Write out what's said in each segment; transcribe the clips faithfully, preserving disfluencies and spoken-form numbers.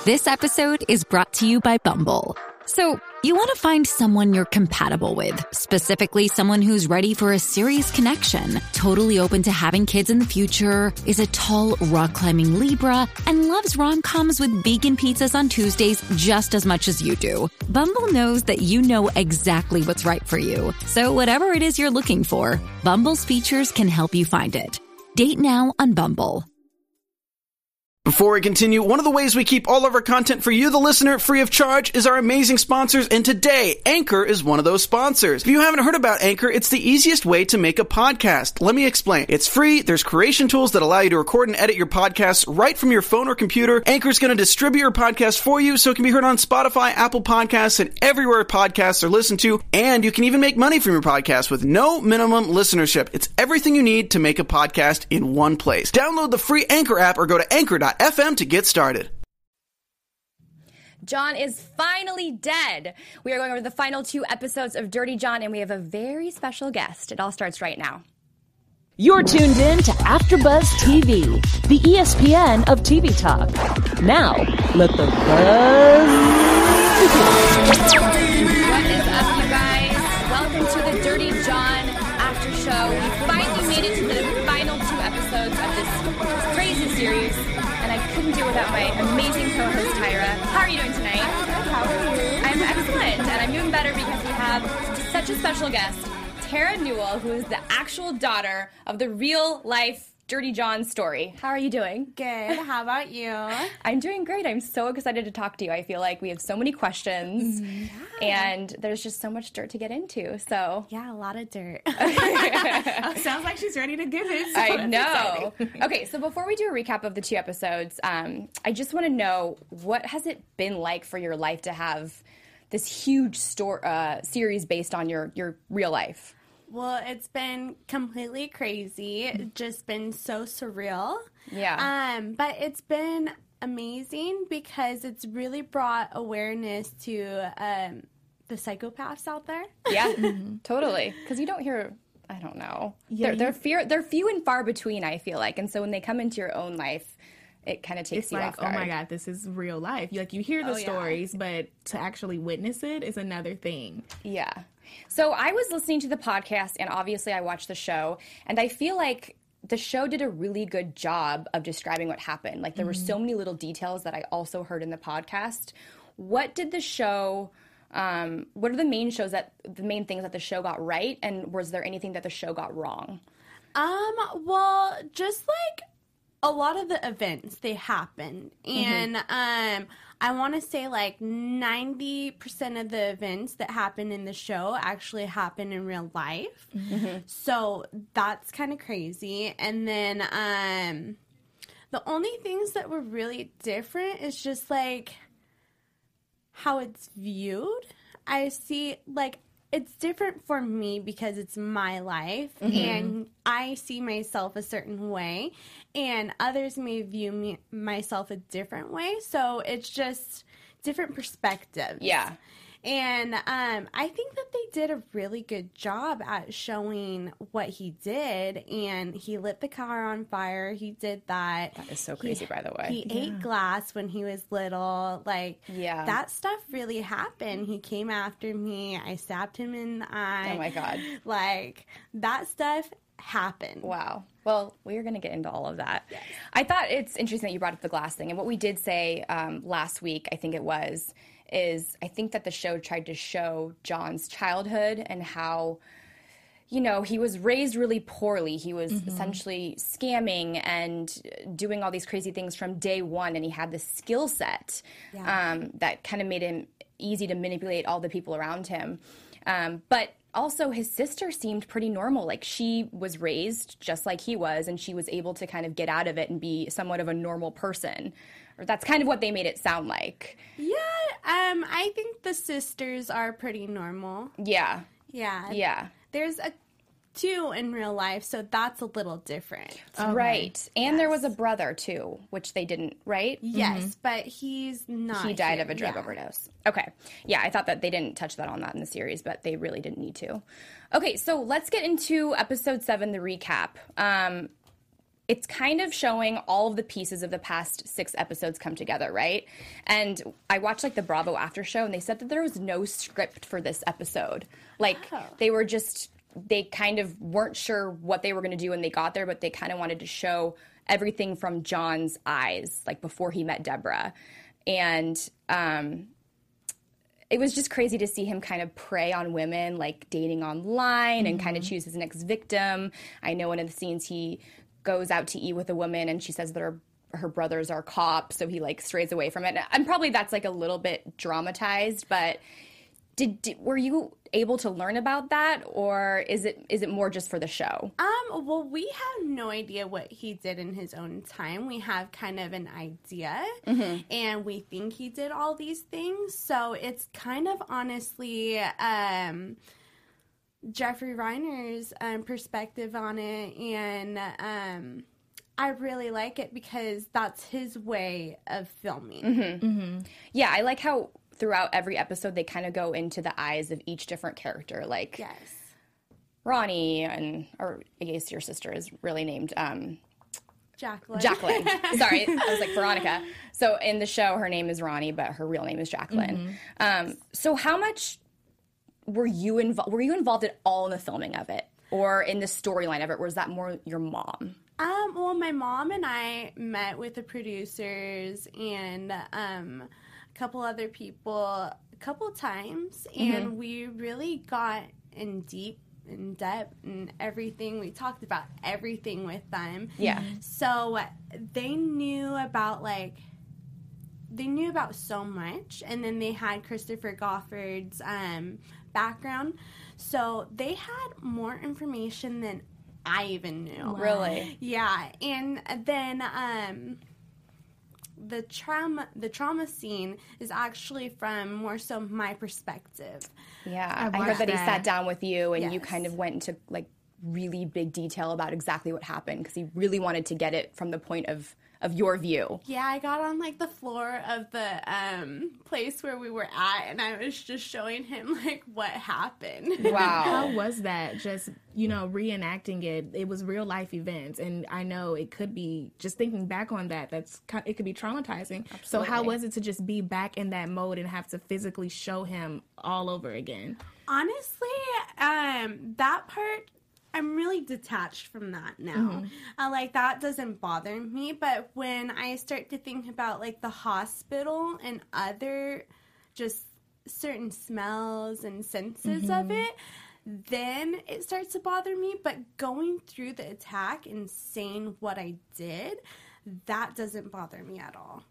This episode is brought to you by Bumble. So, you want to find someone you're compatible with, specifically someone who's ready for a serious connection, totally open to having kids in the future, is a tall, rock-climbing Libra, and loves rom-coms with vegan pizzas on Tuesdays just as much as you do. Bumble knows that you know exactly what's right for you. So whatever it is you're looking for, Bumble's features can help you find it. Date now on Bumble. Before we continue, one of the ways we keep all of our content for you, the listener, free of charge is our amazing sponsors, and today, Anchor is one of those sponsors. If you haven't heard about Anchor, it's the easiest way to make a podcast. Let me explain. It's free, there's creation tools that allow you to record and edit your podcasts right from your phone or computer. Anchor is going to distribute your podcast for you so it can be heard on Spotify, Apple Podcasts, and everywhere podcasts are listened to, and you can even make money from your podcast with no minimum listenership. It's everything you need to make a podcast in one place. Download the free Anchor app or go to anchor dot f m to get started. John is finally dead. We are going over the final two episodes of Dirty John, and we have a very special guest. It all starts right now. You're tuned in to AfterBuzz T V, the E S P N of T V talk. Now, let the buzz begin. What is up, you guys? Welcome to the Dirty John after show. We finally made it to the final two episodes of this crazy series. And I couldn't do it without my amazing co-host, Tyra. How are you doing tonight? How are you? I'm excellent, and I'm doing better because we have such a special guest, Tara Newell, who is the actual daughter of the real-life Dirty John story. How are you doing? Good. How about you? I'm doing great. I'm so excited to talk to you. I feel like we have so many questions, mm-hmm. yeah. and there's just so much dirt to get into. So yeah, a lot of dirt. oh, sounds like she's ready to give it. So I know. Okay, so before we do a recap of the two episodes, um, I just want to know, what has it been like for your life to have this huge store uh, series based on your your real life? Well, it's been completely crazy, just been so surreal. Yeah. Um, but it's been amazing because it's really brought awareness to um, the psychopaths out there. Yeah, mm-hmm. totally. Because you don't hear, I don't know. Yeah, they're, you... they're, fear, they're few and far between, I feel like. And so when they come into your own life, it kind of takes it's you like, off guard. Oh my God, this is real life. You, like, you hear the oh, stories, yeah. but to actually witness it is another thing. Yeah. So I was listening to the podcast, and obviously I watched the show, and I feel like the show did a really good job of describing what happened. Like, there mm-hmm. were so many little details that I also heard in the podcast. What did the show, um, what are the main shows that, the main things that the show got right, and was there anything that the show got wrong? Um, well, just like a lot of the events, they happen, and mm-hmm. um, I want to say like ninety percent of the events that happen in the show actually happen in real life. Mm-hmm. So that's kind of crazy. And then um, the only things that were really different is just like how it's viewed. I see like it's different for me because it's my life, mm-hmm. and I see myself a certain way, and others may view me myself a different way. So it's just different perspectives. Yeah. And um, I think that they did a really good job at showing what he did. And he lit the car on fire. He did that. That is so crazy, he, by the way. He yeah. ate glass when he was little. Like, yeah. that stuff really happened. He came after me. I stabbed him in the eye. Oh, my God. Like, that stuff happened. Wow. Well, we're going to get into all of that. Yes. I thought it's interesting that you brought up the glass thing. And what we did say um, last week, I think it was, is I think that the show tried to show John's childhood and how, you know, he was raised really poorly. He was mm-hmm. essentially scamming and doing all these crazy things from day one, and he had this skill set yeah. um, that kind of made him easy to manipulate all the people around him. Um, but also his sister seemed pretty normal. Like, she was raised just like he was, and she was able to kind of get out of it and be somewhat of a normal person. Or that's kind of what they made it sound like. Yeah, um, I think the sisters are pretty normal. Yeah. Yeah. Yeah. There's a two in real life, so that's a little different. Okay. Right. And yes. there was a brother, too, which they didn't, right? Yes, mm-hmm. but he's not He died here. of a drug yeah. overdose. Okay. Yeah, I thought that they didn't touch that on that in the series, but they really didn't need to. Okay, so let's get into episode seven, the recap. Um, it's kind of showing all of the pieces of the past six episodes come together, right? And I watched like the Bravo after show, and they said that there was no script for this episode. Like Oh. they were just, they kind of weren't sure what they were going to do when they got there, but they kind of wanted to show everything from John's eyes, like before he met Deborah. And um, it was just crazy to see him kind of prey on women, like dating online and kind of choose his next victim. I know one of the scenes he goes out to eat with a woman and she says that her her brothers are cops, so he like strays away from it. And probably that's like a little bit dramatized, but did, did were you able to learn about that, or is it is it more just for the show? Um, well, we have no idea what he did in his own time. We have kind of an idea, and we think he did all these things. So it's kind of honestly um, Jeffrey Reiner's um, perspective on it, and um, I really like it because that's his way of filming. Yeah, I like how throughout every episode they kind of go into the eyes of each different character, like Yes. Ronnie, and or I guess your sister is really named um, Jacqueline. Jacqueline. Sorry, I was like Veronica. So in the show, her name is Ronnie, but her real name is Jacqueline. Um, so how much were you involved? Were you involved at all in the filming of it, or in the storyline of it? Or was that more your mom? Um, well, my mom and I met with the producers and um, a couple other people a couple times, and we really got in deep, in depth, and everything. We talked about everything with them. Yeah. So they knew about, like, they knew about so much, and then they had Christopher Goffard's um, background. So they had more information than I even knew. Really? Yeah, and then um, the trauma the trauma scene is actually from more so my perspective. Yeah, I I, heard watched that he that. sat down with you and you Yes. kind of went into like really big detail about exactly what happened because he really wanted to get it from the point of of your view. Yeah, I got on like the floor of the um, place where we were at, and I was just showing him like what happened. How Wow. was that? Just, you know, reenacting it. It was real life events, and I know it could be, just thinking back on that, that's ki- it could be traumatizing. So how Absolutely. was it to just be back in that mode and have to physically show him all over again? Honestly, um, that part, I'm really detached from that now. Uh, like, that doesn't bother me. But when I start to think about, like, the hospital and other just certain smells and senses of it, then it starts to bother me. But going through the attack and saying what I did, that doesn't bother me at all.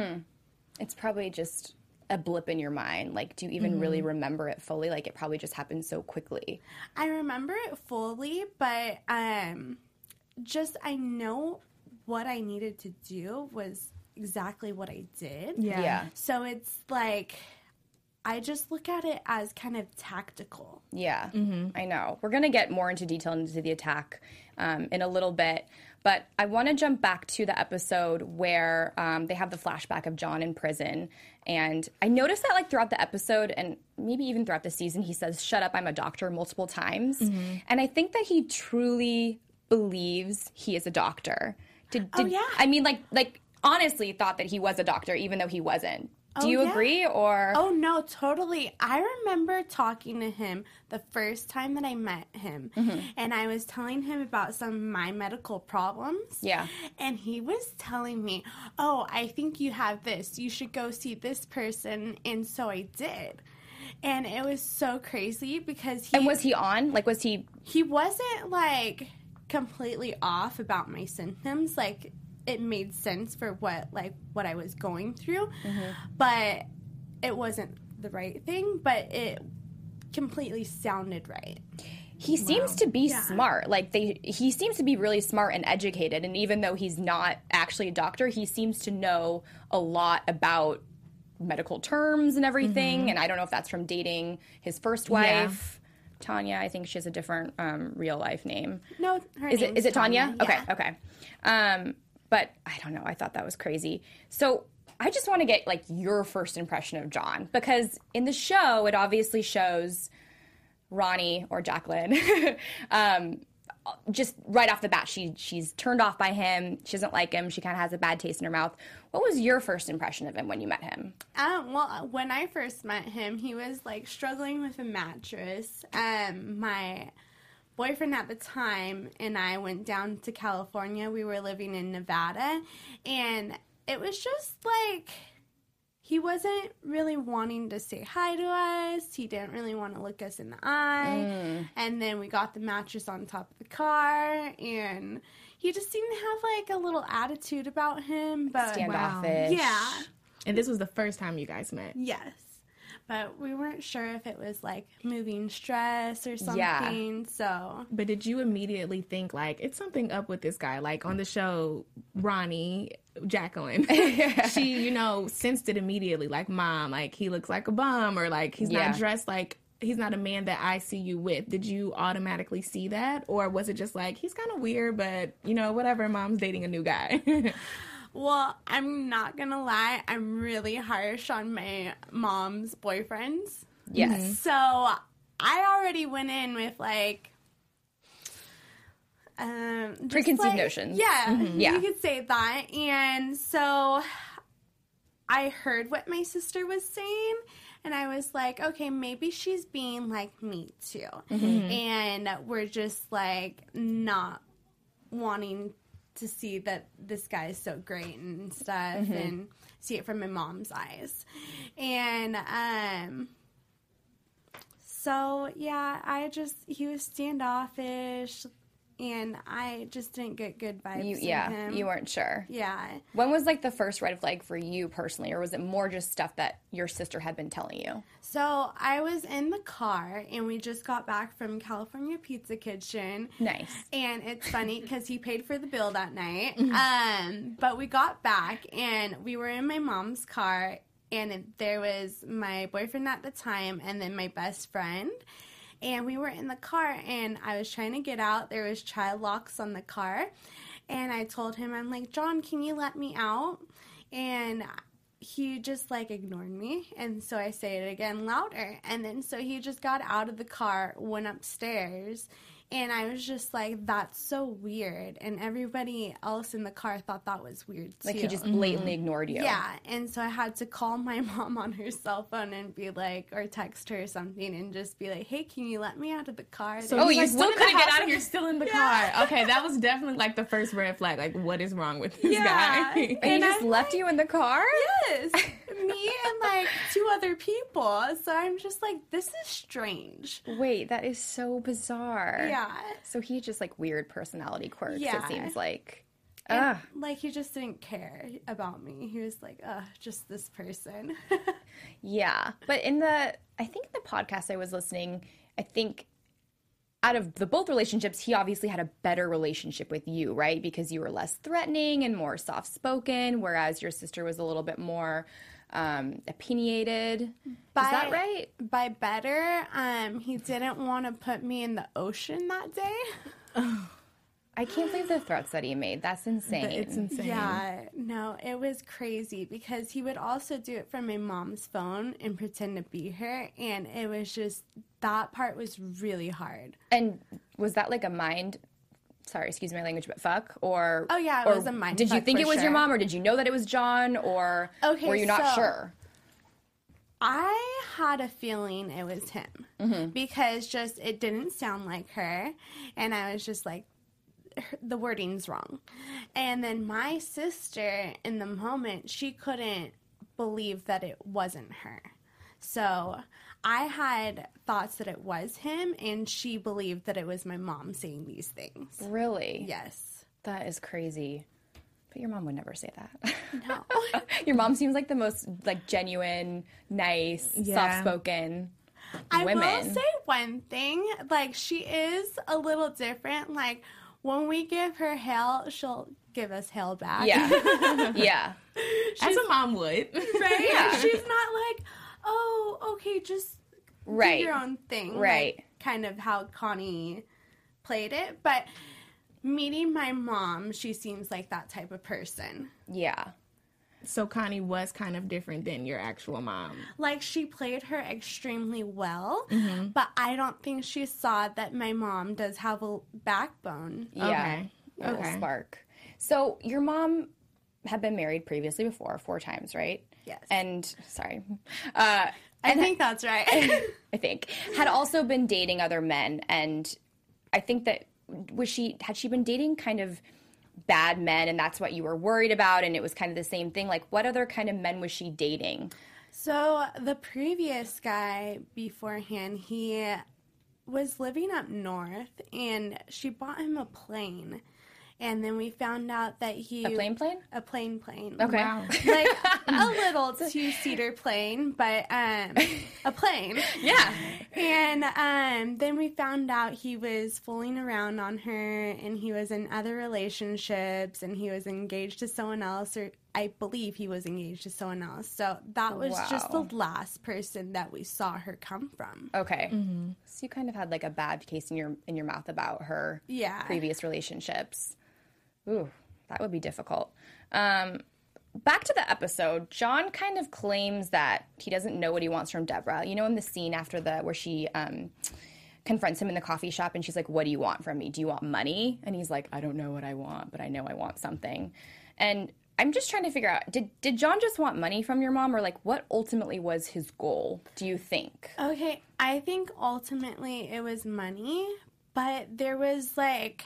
It's probably just a blip in your mind. Like, do you even really remember it fully? Like, it probably just happened so quickly. I remember it fully, but um, just I know what I needed to do was exactly what I did. Yeah. So it's like I just look at it as kind of tactical. Yeah, I know. We're going to get more into detail into the attack um, in a little bit, but I want to jump back to the episode where um, they have the flashback of John in prison. And I noticed that, like, throughout the episode and maybe even throughout the season, he says, "Shut up, I'm a doctor," multiple times. And I think that he truly believes he is a doctor. Did, did, Oh, yeah. I mean, like, like honestly thought that he was a doctor, even though he wasn't. Do Oh, you yeah. agree, or? Oh, no, totally. I remember talking to him the first time that I met him, and I was telling him about some of my medical problems. Yeah. And he was telling me, oh, I think you have this. You should go see this person. And so I did. And it was so crazy because he, And was he on? Like, was he? he wasn't, like, completely off about my symptoms. Like, it made sense for what like what I was going through, but it wasn't the right thing, but it completely sounded right. He seems to be Yeah. smart. Like they, he seems to be really smart and educated. And even though he's not actually a doctor, he seems to know a lot about medical terms and everything. And I don't know if that's from dating his first wife, Tanya. I think she has a different um, real life name. No, her Is it name's is it Tanya? Yeah. Okay, okay. Um, but I don't know. I thought that was crazy. So I just want to get like your first impression of John, because in the show it obviously shows Ronnie or Jacqueline um, just right off the bat, she she's turned off by him. She doesn't like him. She kind of has a bad taste in her mouth. What was your first impression of him when you met him? Um, well, when I first met him, he was like struggling with a mattress. Um, my boyfriend at the time and I went down to California. We were living in Nevada, and it was just like he wasn't really wanting to say hi to us. He didn't really want to look us in the eye. Mm. And then we got the mattress on top of the car, and he just seemed to have like a little attitude about him. But standoffish. Wow. Yeah. And this was the first time you guys met. Yes. But we weren't sure if it was, like, moving stress or something, yeah. so. But did you immediately think, like, it's something up with this guy? Like, on the show, Ronnie, Jacqueline, she, you know, sensed it immediately. Like, Mom, like, he looks like a bum, or, like, he's yeah. not dressed like, he's not a man that I see you with. Did you automatically see that? Or was it just like, he's kind of weird, but, you know, whatever, Mom's dating a new guy? Well, I'm not gonna lie, I'm really harsh on my mom's boyfriends. Yes. Mm-hmm. So I already went in with like um just preconceived like, notions. Yeah, Mm-hmm. yeah. You could say that. And so I heard what my sister was saying, and I was like, okay, maybe she's being like me too. Mm-hmm. And we're just like not wanting to see that this guy is so great and stuff, mm-hmm. and see it from my mom's eyes. And um so yeah, I just he was standoffish, and I just didn't get good vibes You, from yeah, him. you weren't sure. Yeah. When was like the first red flag for you personally, or was it more just stuff that your sister had been telling you? So I was in the car, and we just got back from California Pizza Kitchen. Nice. And it's funny because he paid for the bill that night. Um, but we got back, and we were in my mom's car, and it, there was my boyfriend at the time and then my best friend. And we were in the car, and I was trying to get out. There was child locks on the car. And I told him, I'm like, John, can you let me out? And he just, like, ignored me. And so I say it again louder. And then so he just got out of the car, went upstairs. And I was just like, that's so weird. And everybody else in the car thought that was weird, too. Like, he just blatantly mm-hmm. ignored you. Yeah. And so I had to call my mom on her cell phone and be like, or text her or something and just be like, hey, can you let me out of the car? So oh, you like, still couldn't get out of here, still in the yeah. car. Okay, that was definitely like the first red flag. Like, what is wrong with this yeah. guy? And, and he just I'm left like, you in the car? Yes. Me and like two other people. So I'm just like, this is strange. Wait, that is so bizarre. Yeah. So he just like weird personality quirks, yeah. it seems like. And, like, he just didn't care about me. He was like, ugh, just this person. Yeah. But in the, I think in the podcast I was listening, I think out of the both relationships, he obviously had a better relationship with you, right? Because you were less threatening and more soft-spoken, whereas your sister was a little bit more um, opinionated. By, Is that right? By better, um, he didn't want to put me in the ocean that day. Oh. I can't believe the threats that he made. That's insane. It's insane. Yeah, no, it was crazy because he would also do it from my mom's phone and pretend to be her, and it was just, that part was really hard. And was that like a mind, sorry, excuse my language, but fuck? Or Oh, yeah, it or was a mind Did you fuck think for it was sure. your mom, or did you know that it was John, or Okay, were you not so- sure? I had a feeling it was him Mm-hmm. because just it didn't sound like her, and I was just like, the wording's wrong. And then my sister, in the moment, she couldn't believe that it wasn't her. So I had thoughts that it was him, and she believed that it was my mom saying these things. Really? Yes. That is crazy. But your mom would never say that. No. Your mom seems like the most like genuine, nice, Yeah. soft-spoken I women. will say one thing. Like, she is a little different. Like, when we give her hell, she'll give us hell back. Yeah. Yeah. As a mom would. Right? Yeah. She's not like, oh, okay, just Right. do your own thing. Right. Like, kind of how Connie played it. But meeting my mom, she seems like that type of person. Yeah. So Connie was kind of different than your actual mom. Like, she played her extremely well, Mm-hmm. but I don't think she saw that my mom does have a backbone. Yeah. Okay. A little Okay. spark. So your mom had been married previously before, four times, right? Yes. And, sorry. Uh, I think that's right. I think, had also been dating other men. And I think that, was she, had she been dating kind of bad men and that's what you were worried about and it was kind of the same thing? Like, what other kind of men was she dating? So the previous guy beforehand, he was living up north, and she bought him a plane. And then we found out that he... A plane plane? A plane plane. Okay. Wow. Like a little two-seater plane, but um, a plane. Yeah. And um, then we found out he was fooling around on her, and he was in other relationships, and he was engaged to someone else, or I believe he was engaged to someone else. So that was just the Wow. last person that we saw her come from. Okay. So you kind of had like a bad taste in your in your mouth about her Yeah. previous relationships. Ooh, that would be difficult. Um, back to the episode, John kind of claims that he doesn't know what he wants from Deborah. You know, in the scene after the where she um, confronts him in the coffee shop and she's like, "What do you want from me? Do you want money?" And he's like, "I don't know what I want, but I know I want something." And I'm just trying to figure out, did did John just want money from your mom, or like what ultimately was his goal, do you think? Okay, I think ultimately it was money, but there was like,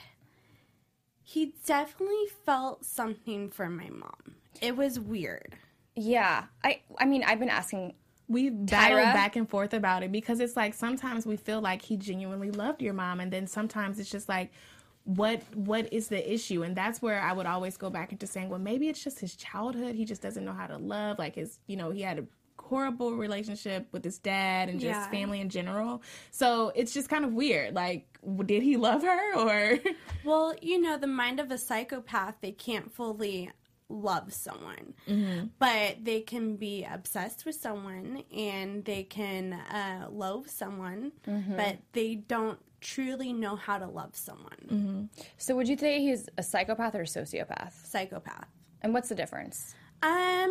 he definitely felt something for my mom. It was weird. Yeah. I I mean, I've been asking We battled Tyra? back and forth about it because it's like sometimes we feel like he genuinely loved your mom, and then sometimes it's just like, what what is the issue? And that's where I would always go back into saying, well, maybe it's just his childhood. He just doesn't know how to love. Like his, you know, he had a horrible relationship with his dad and just Yeah. family in general. So it's just kind of weird. Like, w- did he love her or? Well, you know, the mind of a psychopath, they can't fully love someone, but they can be obsessed with someone and they can uh, loathe someone, but they don't truly know how to love someone. So would you say he's a psychopath or a sociopath? Psychopath. And what's the difference? Um,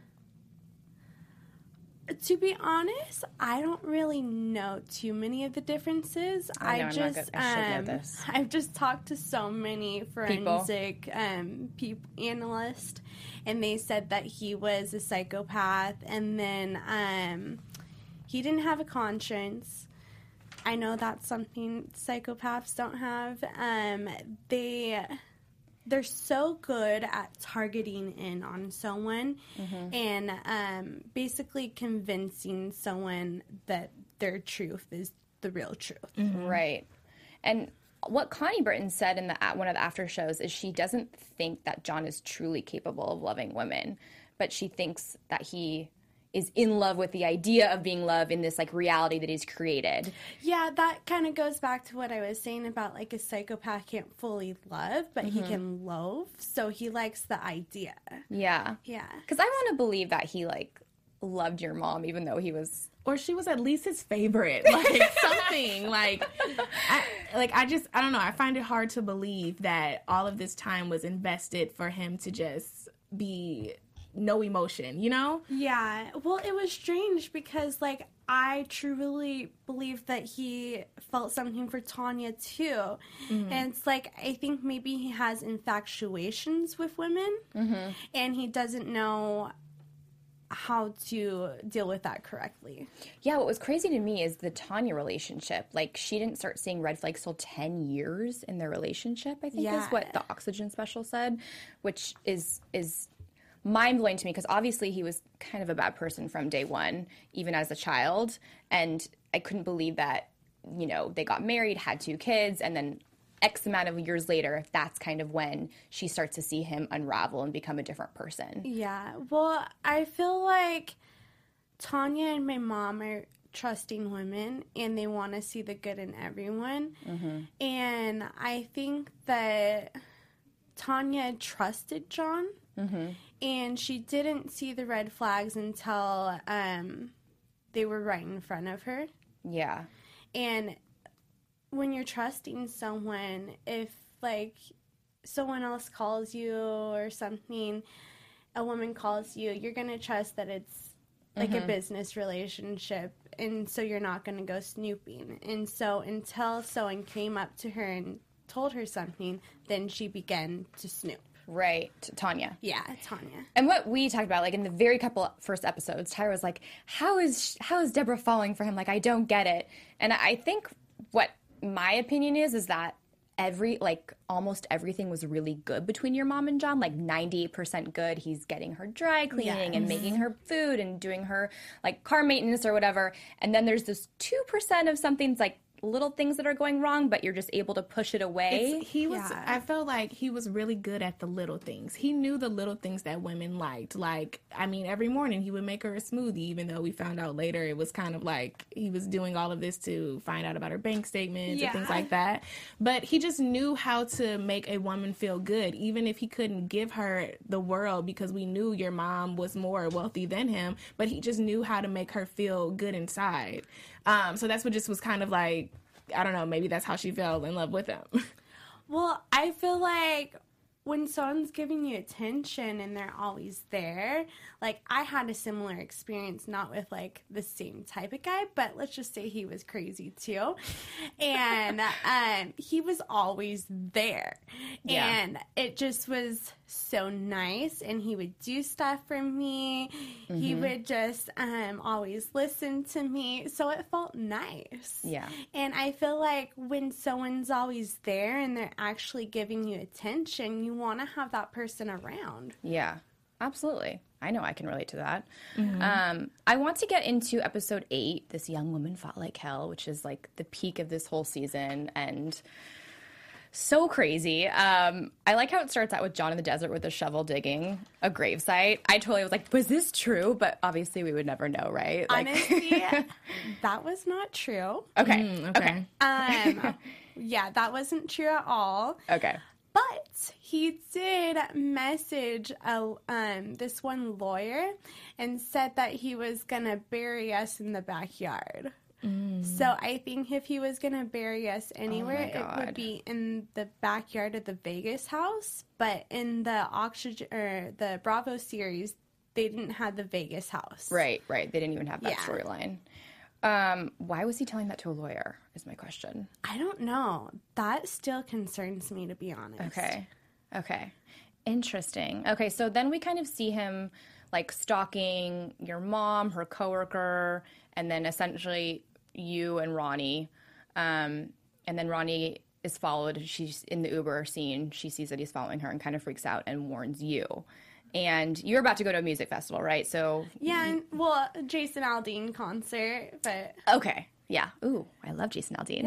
to be honest, I don't really know too many of the differences. I know, I'm not just, good- I should know um, this. I've just talked to so many forensic um, peop- analysts, and they said that he was a psychopath, and then um, he didn't have a conscience. I know that's something psychopaths don't have. Um, they they're so good at targeting in on someone and um, basically convincing someone that their truth is the real truth. Right. And what Connie Britton said in the at one of the after shows is she doesn't think that John is truly capable of loving women, but she thinks that he is in love with the idea of being loved in this like reality that he's created. Yeah, that kind of goes back to what I was saying about like a psychopath can't fully love, but he can loathe. So he likes the idea. Yeah. Yeah. Because I want to believe that he like loved your mom, even though he was. Or she was at least his favorite, like something. Like, I, like I just, I don't know. I find it hard to believe that all of this time was invested for him to just be no emotion, you know? Yeah. Well, it was strange because, like, I truly believe that he felt something for Tanya, too. And it's like, I think maybe he has infatuations with women, and he doesn't know how to deal with that correctly. Yeah, what was crazy to me is the Tanya relationship. Like, she didn't start seeing red flags till ten years in their relationship, I think Yeah. is what the Oxygen special said, which is is mind-blowing to me because obviously he was kind of a bad person from day one, even as a child. And I couldn't believe that, you know, they got married, had two kids, and then X amount of years later, that's kind of when she starts to see him unravel and become a different person. Yeah. Well, I feel like Tanya and my mom are trusting women and they want to see the good in everyone. And I think that Tanya trusted John. And she didn't see the red flags until um, they were right in front of her. Yeah. And when you're trusting someone, if like someone else calls you or something a woman calls you, you're going to trust that it's like Mm-hmm. a business relationship, and so you're not going to go snooping. And so until someone came up to her and told her something, then she began to snoop. Right, Tanya. Yeah, Tanya. And what we talked about, like in the very couple first episodes, Tyra was like, "How is how is Deborah falling for him? Like, I don't get it." And I think what my opinion is is that every like almost everything was really good between your mom and John. Like ninety-eight percent good. He's getting her dry cleaning Yes. and making her food and doing her like car maintenance or whatever. And then there's this two percent of something's like little things that are going wrong, but you're just able to push it away. It's- he was Yeah. I felt like he was really good at the little things. He knew the little things that women liked. Like, I mean, every morning he would make her a smoothie, even though we found out later it was kind of like he was doing all of this to find out about her bank statements Yeah. and things like that. But he just knew how to make a woman feel good, even if he couldn't give her the world, because we knew your mom was more wealthy than him, but he just knew how to make her feel good inside. Um, so that's what just was kind of like, I don't know, maybe that's how she fell in love with him. Well, I feel like when someone's giving you attention and they're always there, like I had a similar experience, not with like the same type of guy, but let's just say he was crazy too. And um, he was always there. Yeah. And it just was so nice. And he would do stuff for me. He would just um, always listen to me. So it felt nice. Yeah. And I feel like when someone's always there and they're actually giving you attention, you want to have that person around. Yeah, absolutely. I know I can relate to that. Um, I want to get into episode eight, This Young Woman Fought Like Hell, which is like the peak of this whole season and so crazy. Um, I like how it starts out with John in the desert with a shovel digging a gravesite. I totally was like, was this true? But obviously we would never know, right? Like, Honestly, that was not true. okay. Mm, okay. Um, yeah, that wasn't true at all. Okay. But he did message a, um, this one lawyer and said that he was going to bury us in the backyard. So I think if he was going to bury us anywhere, it God. would be in the backyard of the Vegas house. But in the Oxygen or the Bravo series, they didn't have the Vegas house. Right, right. They didn't even have that Yeah. storyline. Um, why was he telling that to a lawyer is my question. I don't know. That still concerns me, to be honest. Okay. Okay. Interesting. Okay, so then we kind of see him like stalking your mom, her coworker, and then essentially you and Ronnie. Um, and then Ronnie is followed. She's in the Uber scene. She sees that he's following her and kind of freaks out and warns you. And you're about to go to a music festival, right? So Yeah, and, well, Jason Aldean concert, but okay. Yeah. Ooh, I love Jason Aldean.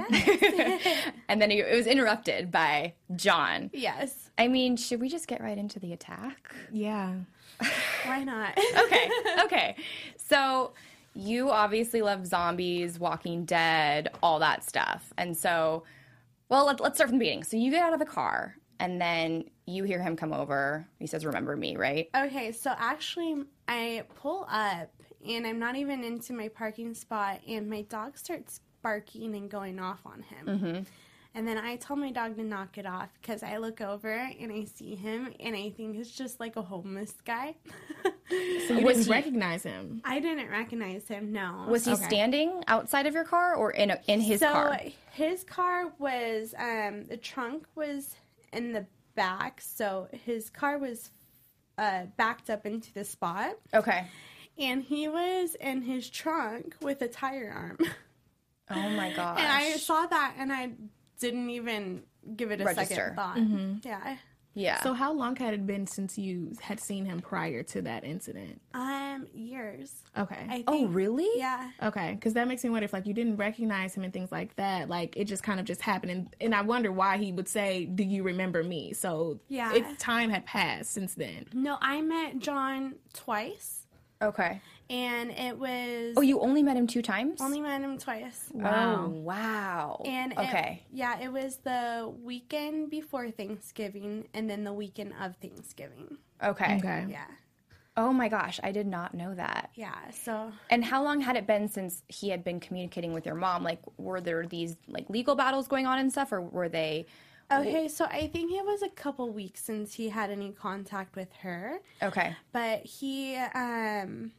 And then it was interrupted by John. yes, I mean, should we just get right into the attack? Yeah. why not? Okay. Okay. So you obviously love zombies, Walking Dead, all that stuff. And so, well, let, let's start from the beginning. So you get out of the car, and then you hear him come over. He says, "Remember me," right? Okay, so actually, I pull up, and I'm not even into my parking spot, and my dog starts barking and going off on him. Mm-hmm. And then I tell my dog to knock it off because I look over and I see him, and I think it's just like a homeless guy. So you Was didn't he- recognize him. I didn't recognize him, no. Was he Okay. standing outside of your car or in a, in his so car? his car was, um, the trunk was in the back, so his car was uh, backed up into the spot. Okay. And he was in his trunk with a tire arm. Oh my gosh. And I saw that and I didn't even give it a Register. second thought. Yeah. yeah. So how long had it been since you had seen him prior to that incident? Um, years. Okay. I think. oh, really? Yeah. Okay, because that makes me wonder if, like, you didn't recognize him and things like that. Like, it just kind of just happened. And, and I wonder why he would say, "Do you remember me?" So, Yeah. it, time had passed since then. No, I met John twice. Okay. And it was. Oh, you only met him two times? only met him twice. Oh, wow. And it- okay. yeah, it was the weekend before Thanksgiving and then the weekend of Thanksgiving. Okay. Okay. Yeah. Oh my gosh, I did not know that. Yeah. So And how long had it been since he had been communicating with your mom? Like, were there these like legal battles going on and stuff, or were they, Okay, so I think it was a couple weeks since he had any contact with her. Okay. But he, um,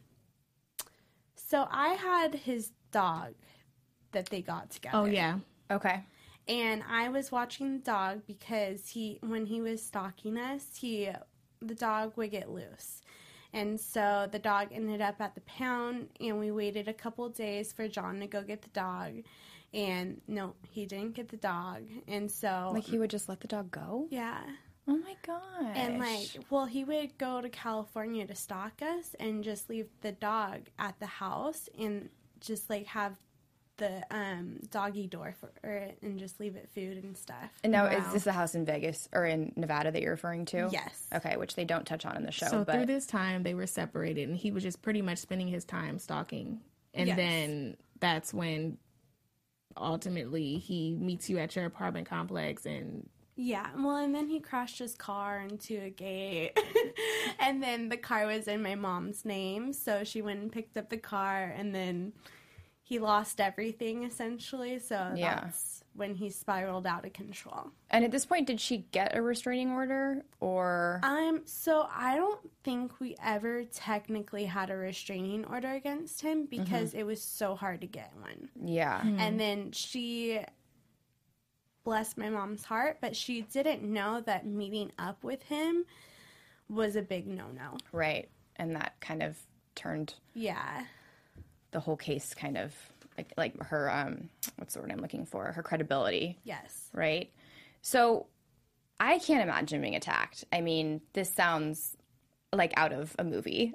so I had his dog that they got together. Oh, yeah. Okay. And I was watching the dog because he, when he was stalking us, he, the dog would get loose. And so the dog ended up at the pound, and we waited a couple days for John to go get the dog. And no, he didn't get the dog. And so, Like, he would just let the dog go? yeah. Oh, my gosh. And, like, well, he would go to California to stalk us and just leave the dog at the house and just, like, have the um, doggy door for it and just leave it food and stuff. And now, Wow. is this the house in Vegas or in Nevada that you're referring to? Yes. Okay, which they don't touch on in the show. So but through this time, they were separated, and he was just pretty much spending his time stalking. And Yes. then that's when ultimately he meets you at your apartment complex, and Yeah, well, and then he crashed his car into a gate. And then the car was in my mom's name, so she went and picked up the car, and then he lost everything, essentially. So Yeah. that's when he spiraled out of control. And at this point, did she get a restraining order or? Um, so I don't think we ever technically had a restraining order against him because it was so hard to get one. Yeah. And then she, bless my mom's heart, but she didn't know that meeting up with him was a big no-no. Right. And that kind of turned Yeah. the whole case kind of like like her um what's the word I'm looking for? Her credibility. Yes. Right? So I can't imagine being attacked. I mean, this sounds like out of a movie.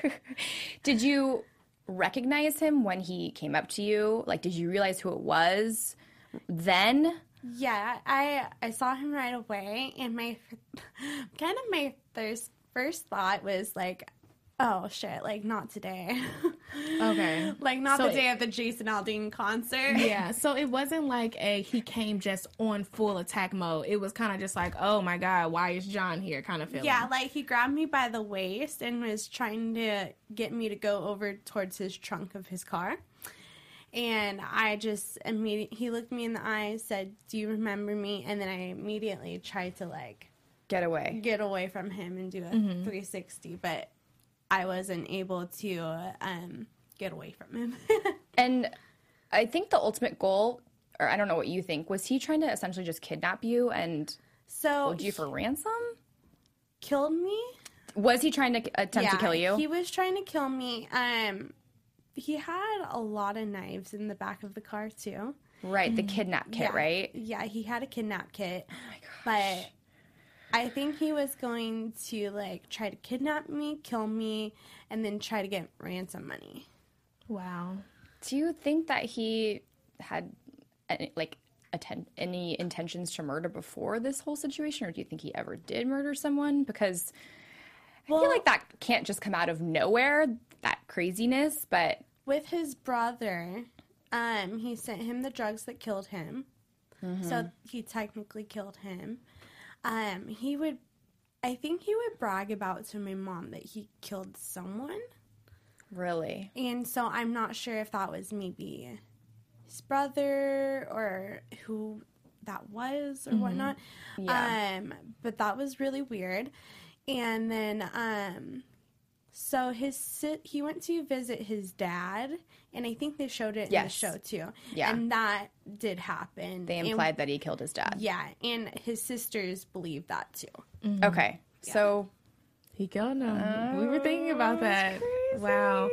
Did you recognize him when he came up to you? Like, did you realize who it was then? Yeah, I I saw him right away, and my kind of my first first thought was like, oh shit, like not today. okay. Like not So the day it- of the Jason Aldean concert. Yeah, so it wasn't like a he came just on full attack mode. It was kind of just like, oh my God, why is John here kind of feeling. Yeah, like he grabbed me by the waist and was trying to get me to go over towards his trunk of his car. And I just immediately, he looked me in the eyes, said, do you remember me? And then I immediately tried to like Get away. get away from him and do a Mm-hmm. three sixty, but I wasn't able to um, get away from him. And I think the ultimate goal, or I don't know what you think, was he trying to essentially just kidnap you and So hold you for ransom? he killed me. Was he trying to attempt to kill you? He was trying to kill me. Um, he had a lot of knives in the back of the car too. Right, the kidnap kit, Yeah. right? Yeah, he had a kidnap kit. Oh my gosh. But I think he was going to like try to kidnap me, kill me, and then try to get ransom money. Wow. Do you think that he had any, like atten- any intentions to murder before this whole situation, or do you think he ever did murder someone? Because I Well- feel like that can't just come out of nowhere, that craziness. But With his brother, um, he sent him the drugs that killed him. So he technically killed him. Um, he would, I think he would brag about to my mom that he killed someone. really, And so I'm not sure if that was maybe his brother or who that was or whatnot. Yeah. Um, but that was really weird. And then, um, so his si- he went to visit his dad, and I think they showed it in Yes. the show too. Yeah. And that did happen. they And- implied that he killed his dad. yeah, and his sisters believe that too. Okay, so He killed him. we were thinking about that. Wow.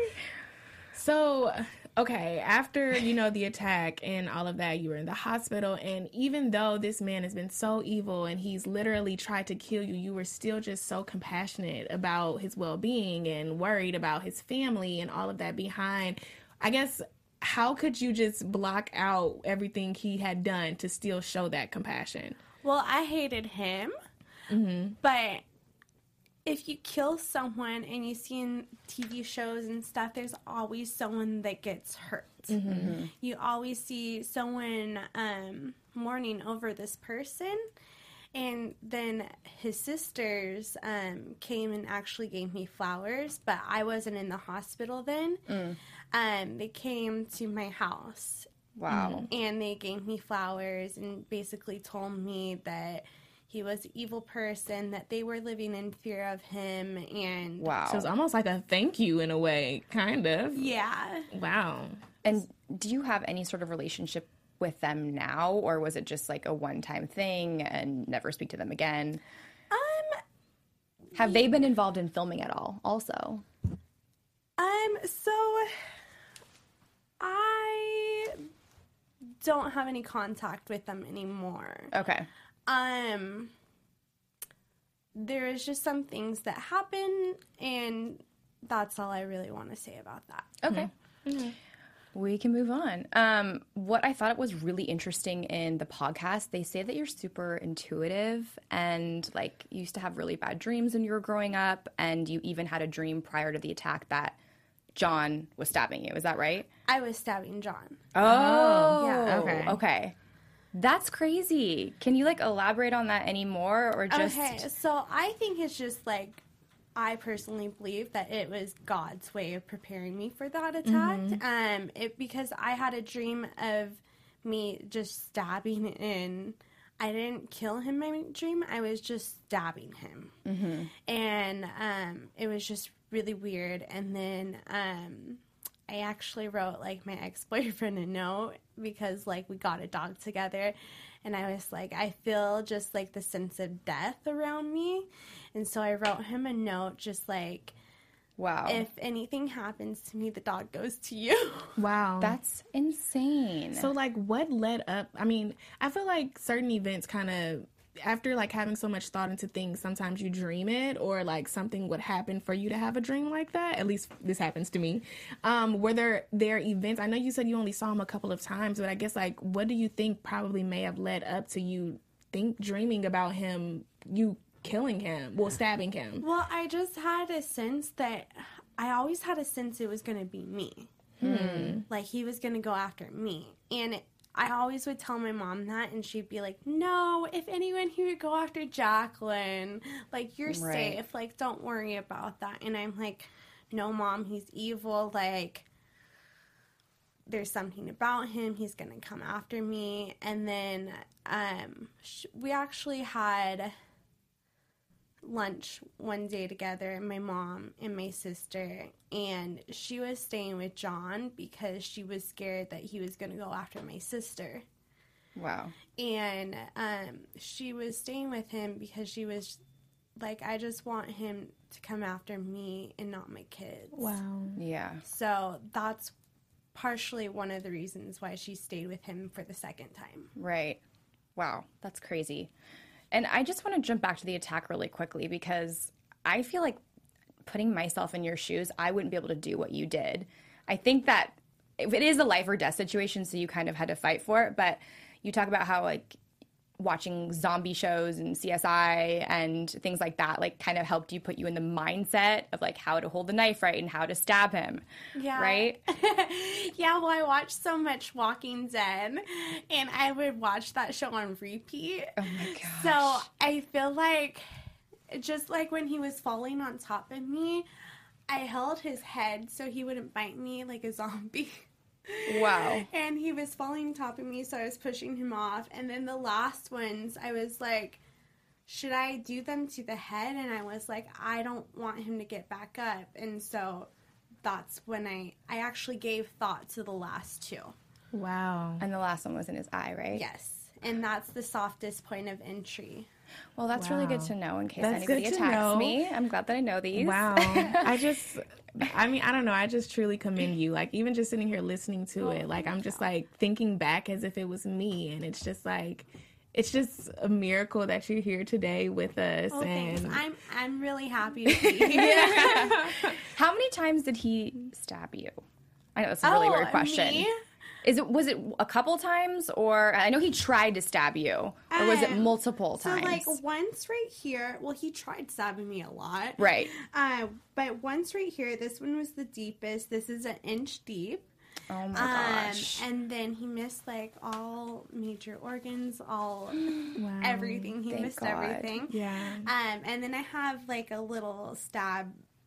So, okay, after, you know, the attack and all of that, you were in the hospital. And even though this man has been so evil and he's literally tried to kill you, you were still just so compassionate about his well-being and worried about his family and all of that behind. I guess, how could you just block out everything he had done to still show that compassion? Well, I hated him, but if you kill someone and you see in T V shows and stuff, there's always someone that gets hurt. You always see someone um, mourning over this person. And then his sisters um, came and actually gave me flowers, but I wasn't in the hospital then. Um, they came to my house Wow. And they gave me flowers and basically told me that he was an evil person, that they were living in fear of him, and... Wow. So it's almost like a thank you in a way, kind of. Yeah. Wow. And do you have any sort of relationship with them now, or was it just like a one-time thing and never speak to them again? Um... Have they been involved in filming at all, also? Um, so... I don't have any contact with them anymore. Okay. Um, there's just some things that happen, and that's all I really want to say about that. Okay. Mm-hmm. We can move on. Um, what I thought was really interesting in the podcast, they say that you're super intuitive and like you used to have really bad dreams when you were growing up, and you even had a dream prior to the attack that John was stabbing you. Is that right? I was stabbing John. Oh, yeah. Okay. Okay. That's crazy. Can you like elaborate on that anymore, or just? Okay, so I think it's just like, I personally believe that it was God's way of preparing me for that attack. Mm-hmm. Um, it because I had a dream of me just stabbing in. I didn't kill him in my dream. I was just stabbing him, mm-hmm. and um, it was just really weird. And then um, I actually wrote like my ex-boyfriend a note because like we got a dog together, and I was like, I feel just like the sense of death around me. And so I wrote him a note just like, wow, if anything happens to me, the dog goes to you. Wow. That's insane. So, like, what led up? I mean, I feel like certain events kind of, after, like, having so much thought into things, sometimes you dream it, or, like, something would happen for you to have a dream like that. At least this happens to me. Um, were there, there events, I know you said you only saw him a couple of times, but I guess, like, what do you think probably may have led up to you think dreaming about him, you killing him, well, stabbing him? Well, I just had a sense that, I always had a sense it was going to be me. Hmm. Like, he was going to go after me. And it, I always would tell my mom that, and she'd be like, no, if anyone, he would go after Jacqueline. Like, you're Right. safe. Like, don't worry about that. And I'm like, no, Mom, he's evil. Like, there's something about him. He's going to come after me. And then um, sh- we actually had lunch one day together, my mom and my sister, and she was staying with John because she was scared that he was going to go after my sister. Wow. And um, she was staying with him because she was like, I just want him to come after me and not my kids. Wow. Yeah. So that's partially one of the reasons why she stayed with him for the second time. Right. Wow. That's crazy. And I just want to jump back to the attack really quickly, because I feel like, putting myself in your shoes, I wouldn't be able to do what you did. I think that if it is a life or death situation, so you kind of had to fight for it, but you talk about how like watching zombie shows and C S I and things like that, like kind of helped you, put you in the mindset of like how to hold the knife right and how to stab him. Yeah. Right? Yeah, well, I watched so much Walking Dead, and I would watch that show on repeat. Oh my gosh. So I feel like, just like when he was falling on top of me, I held his head so he wouldn't bite me like a zombie. Wow. And he was falling on top of me, so I was pushing him off. And then the last ones, I was like, should I do them to the head? And I was like, I don't want him to get back up. And so that's when I, I actually gave thought to the last two. Wow. And the last one was in his eye, right? Yes. And that's the softest point of entry. Well, that's Wow. really good to know in case That's anybody good to attacks know. me. I'm glad that I know these. Wow. I just, I mean, I don't know. I just truly commend you. Like, even just sitting here listening to it, like, I'm just, like, thinking back as if it was me. And it's just, like, it's just a miracle that you're here today with us. Oh, and thanks. I'm, I'm really happy to be here. How many times did he stab you? I know that's a really Oh, weird question. me? Is it was it a couple times, or I know he tried to stab you, or was it Um, multiple So, times? like, once right here, well, he tried stabbing me a lot. Right. Uh, but once right here, this one was the deepest. This is an inch deep. Oh my Um, gosh. and then he missed, like, all major organs, all, wow. everything. He Thank missed God. everything. Yeah. Um, and then I have, like, a little stab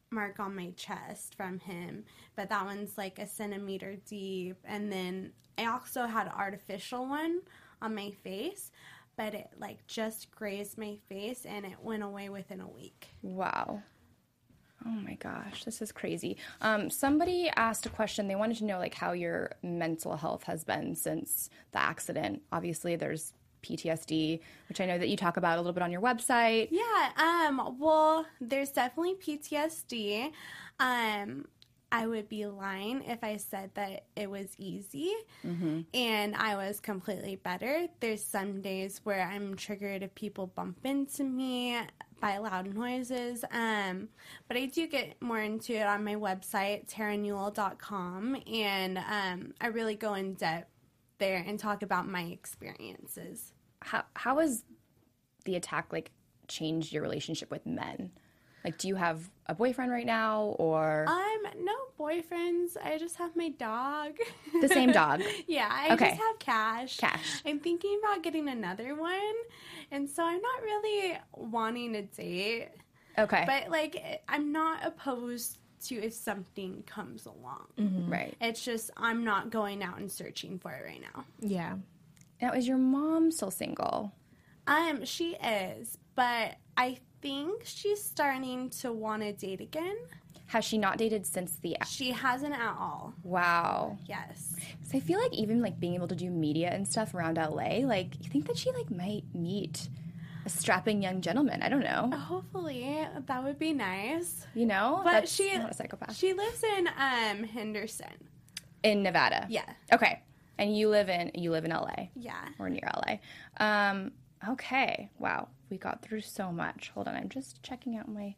mark on my chest from him, but that one's like a centimeter deep. And then I also had an artificial one on my face, but it like just grazed my face and it went away within a week. Wow. Oh my gosh, this is crazy. Um, somebody asked a question. They wanted to know like how your mental health has been since the accident. Obviously, there's P T S D, which I know that you talk about a little bit on your website. Yeah, um, well, there's definitely P T S D. Um, I would be lying if I said that it was easy mm-hmm. and I was completely better. There's some days where I'm triggered if people bump into me by loud noises. Um, but I do get more into it on my website, tara newell dot com, and um, I really go in depth there and talk about my experiences. How how has the attack like changed your relationship with men? Like, do you have a boyfriend right now, or um no boyfriends? I just have my dog. The same dog? Yeah, I okay. just have Cash. Cash. I'm thinking about getting another one, and so I'm not really wanting a date. Okay, but like I'm not opposed to if something comes along. Mm-hmm. Right. It's just I'm not going out and searching for it right now. Yeah. Now, is your mom still single? Um, she is, but I think she's starting to want to date again. Has she not dated since the... She hasn't at all. Wow. Yes. So I feel like even like being able to do media and stuff around L A, like you think that she like might meet a strapping young gentleman. I don't know. Hopefully, that would be nice. You know, but That's she not a psychopath. She lives in um Henderson, in Nevada. Yeah. Okay, and you live in you live in L A. Yeah. Or near L A. Um. Okay. Wow. We got through so much. Hold on. I'm just checking out my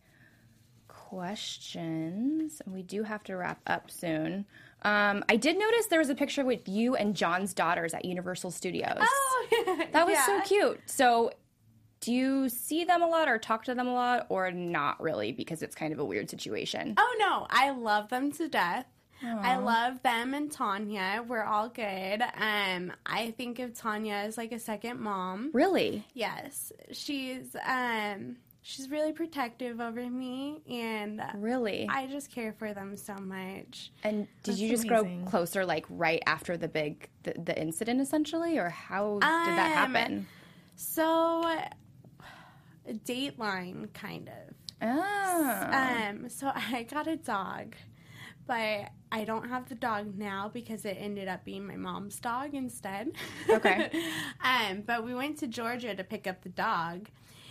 questions. We do have to wrap up soon. Um, I did notice there was a picture with you and John's daughters at Universal Studios. Oh, that was yeah. so cute. So, do you see them a lot or talk to them a lot, or not really because it's kind of a weird situation? Oh, no. I love them to death. Aww. I love them and Tanya. We're all good. Um, I think of Tanya as like a second mom. Really? Yes. She's um she's really protective over me, and really, I just care for them so much. And did That's you just amazing. grow closer like right after the big the, the incident essentially, or how did Um, that happen? So a Dateline kind of. Oh. Um, so I got a dog, but I don't have the dog now because it ended up being my mom's dog instead. Okay. um, but we went to Georgia to pick up the dog,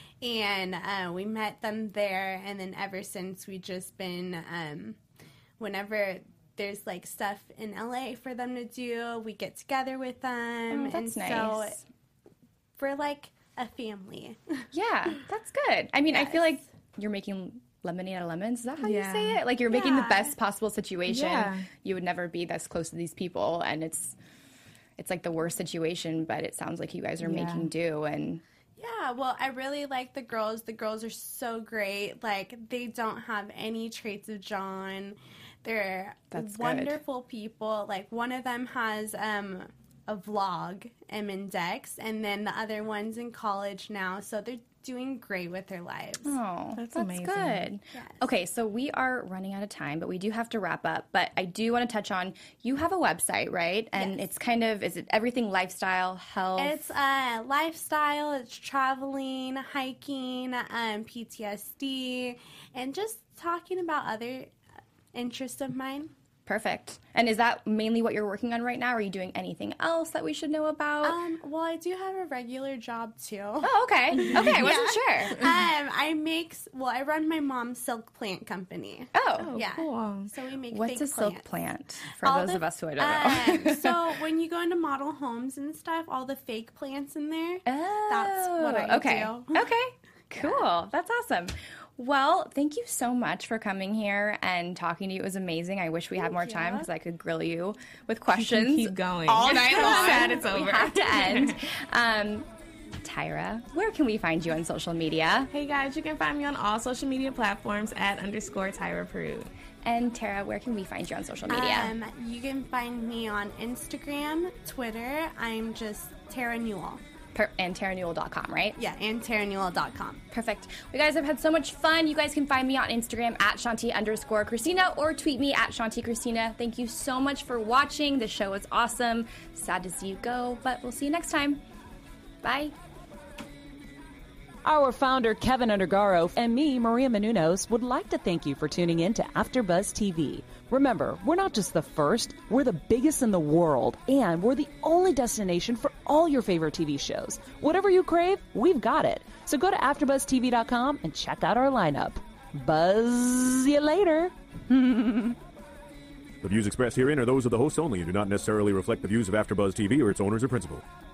and uh, we met them there, and then ever since we just been, um, whenever there's like stuff in L A for them to do, we get together with them. Oh, that's and nice. So we're like a family. Yeah, that's good. I mean, Yes. I feel like you're making lemonade out of lemons. Is that how Yeah. you say it? Like you're making the Yeah. best possible situation. Yeah. You would never be this close to these people, and it's it's like the worst situation, but it sounds like you guys are Yeah. making do. And Yeah, well, I really like the girls. The girls are so great. Like, they don't have any traits of John. They're That's good. wonderful people. Like, one of them has um, a vlog, Em and Dex, and then the other one's in college now. So they're doing great with their lives. oh, that's, That's amazing. good. Yes. Okay, so we are running out of time, but we do have to wrap up. But I do want to touch on, you have a website, right? And Yes. it's kind of, is it everything lifestyle, health? It's uh, lifestyle, it's traveling, hiking, um, P T S D, and just talking about other interests of mine. Perfect. And is that mainly what you're working on right now? Are you doing anything else that we should know about? Um, well, I do have a regular job too. oh, okay. Okay, I wasn't sure. um, I make well, I run my mom's silk plant company. Oh, Oh, Yeah. cool. So we make what's fake a silk plants. plant for All those the- of us who I don't know? Um, so when you go into model homes and stuff, all the fake plants in there. That's what I Oh, okay. do. Okay, cool. That's awesome. Well, thank you so much for coming here and talking to you. It was amazing. I wish we had more time because I could grill you with questions Keep going. all night long. Sad it's We over. have to end. Um, Tyra, where can we find you on social media? Hey guys, you can find me on all social media platforms at underscore Tyra Prude. And Tara, where can we find you on social media? Um, you can find me on Instagram, Twitter. I'm just Tara Newell. Per- and Tara Newell dot com, right? Yeah, and Tara Newell dot com. Perfect. You guys have had so much fun. You guys can find me on Instagram at Shanti underscore Christina or tweet me at Shanti Christina. Thank you so much for watching. The show is awesome. Sad to see you go, but we'll see you next time. Bye. Our founder, Kevin Undergaro, and me, Maria Menounos, would like to thank you for tuning in to AfterBuzz T V. Remember, we're not just the first, we're the biggest in the world, and we're the only destination for all your favorite T V shows. Whatever you crave, we've got it. So go to after buzz T V dot com and check out our lineup. Buzz you later. The views expressed herein are those of the hosts only and do not necessarily reflect the views of AfterBuzz T V or its owners or principal.